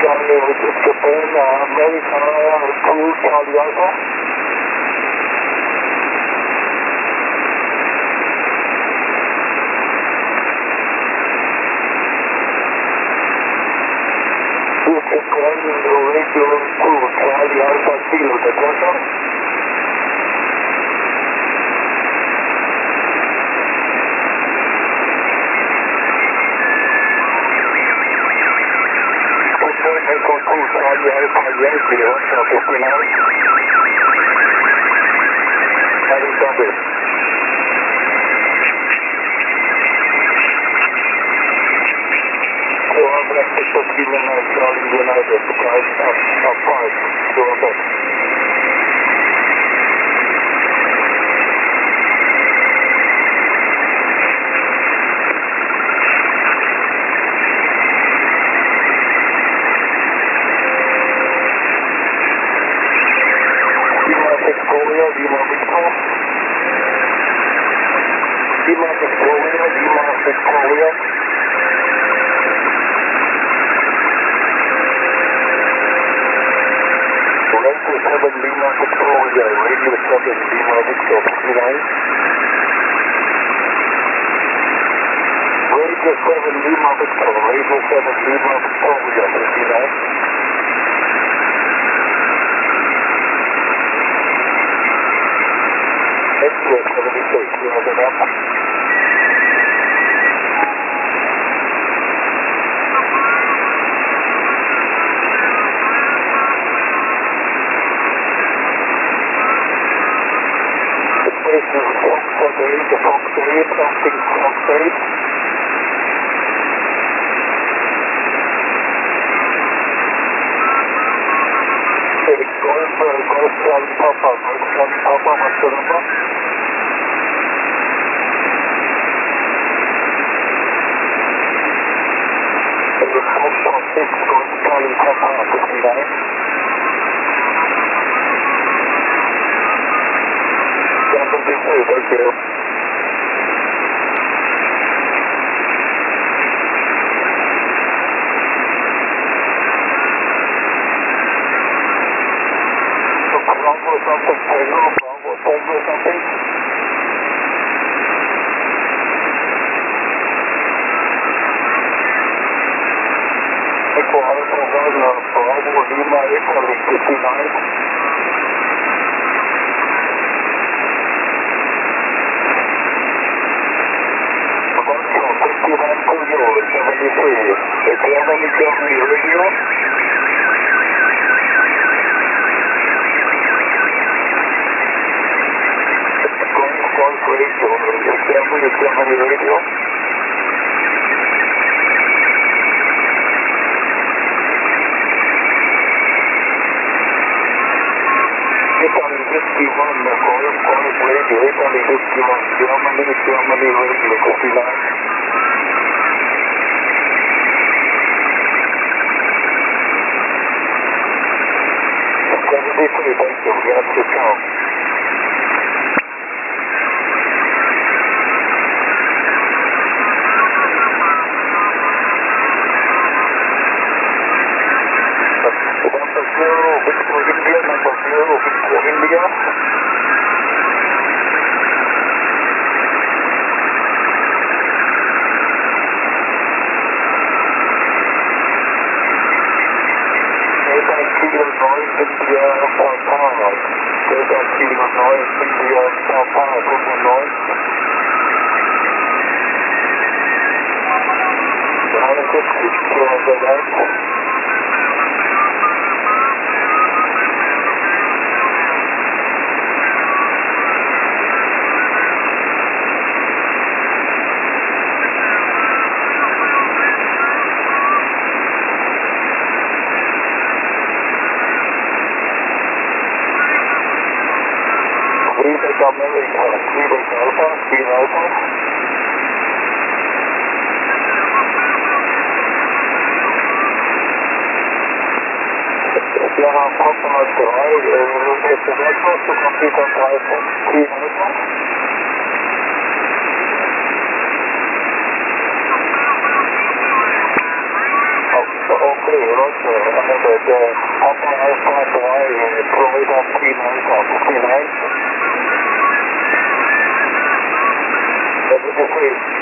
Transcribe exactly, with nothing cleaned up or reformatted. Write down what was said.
Charlie, which is Japan, uh, America, two, Charlie Alpha. This is Japan, radio two, Charlie Alpha, Kilo, Japan. Echo two, Charlie Alpha, Yankee, Russia, fifty-nine. Having double. So I'm going to put United, Charlie United, five, up, up five, go ahead. Victoria, Lima Victor. Lima Victoria, Lima Victoria. Radio seven, Lima Victoria, Radio seven, Lima Victor, fifty-nine. Radio seven, Lima Victor, Radio seven, Lima Victoria, fifty-nine. Express seventy-six, you have it up. The station is Fox eight, the Fox eight, acting Fox eight. It's Golf, Golf Charlie Papa, Golf Charlie Papa, what's the number? Fox six, Golf Charlie Papa, fifty-nine. seventy-two, thank you. Bravo something, Tango, Bravo Tango something. Echo Alpha one, Bravo Lima, Italy, fifty-nine. fifty-nine to you, seventy-three. The Germany, Germany radio. Golf radio, Germany, Germany radio. Italy fifty-one, Golf, Golf radio, Italy fifty-one, Germany, Germany radio, fifty-nine. seventy-three, thank you, we have to count. Number zero, Victor India, number zero, Victor India. Delta Kilo nine, India, Papa. Delta Kilo nine, India, Papa, Papa nine. nine fifty, two hundred eight. Quebec America, Quebec Alpha, Queen Alpha. Sierra Papa drei, jetzt ist etwas zu Computer drei, Queen Alpha. Okay, Okay, Roger. Understood. Uh, how far how far away is it? Probably about three miles or fifty nine. What did you say?